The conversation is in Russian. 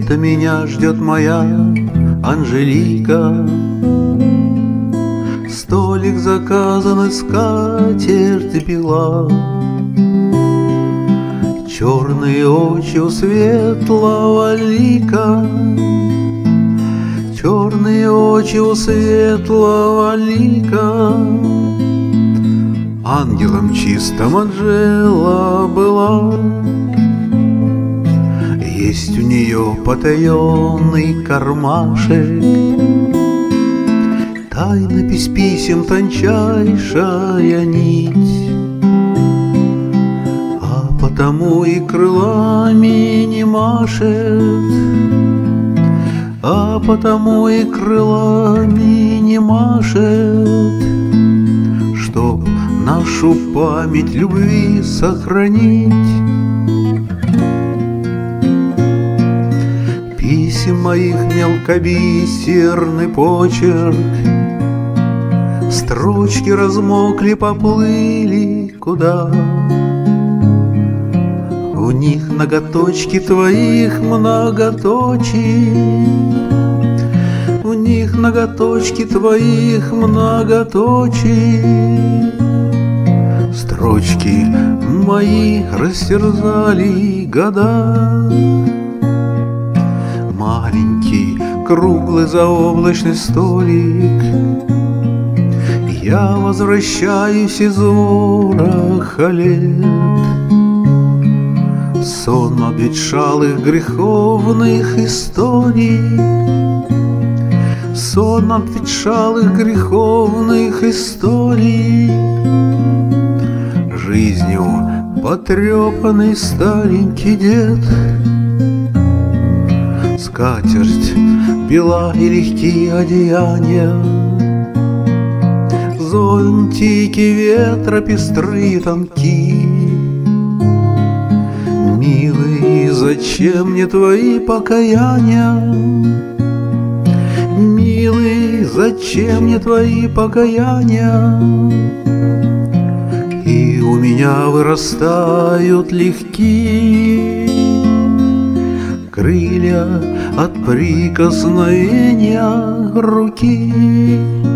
Где-то меня ждет моя Анжелика. Столик заказан и скатерть бела. Черные очи у светлого лика, черные очи у светлого лика. Ангелом чистым Анжела была. Есть у нее потаенный кармашек, тайнопись писем тончайшая нить, а потому и крылами не машет, а потому и крылами не машет, чтоб нашу память любви сохранить. Писем моих мелкобисерный почерк, строчки размокли, поплыли куда. В них ноготочки твоих многоточий, в них ноготочки твоих многоточий. Строчки мои растерзали года. Маленький круглый заоблачный столик, я возвращаюсь из вороха лет. Сон обветшалых греховных историй, сон обветшалых греховных историй. Жизнью потрепанный старенький дед, скатерть бела и легкие одеяния, зонтики ветра пестрые тонки. Милый, зачем мне твои покаяния? Милый, зачем мне твои покаяния? И у меня вырастают легкие крылья от прикосновения руки.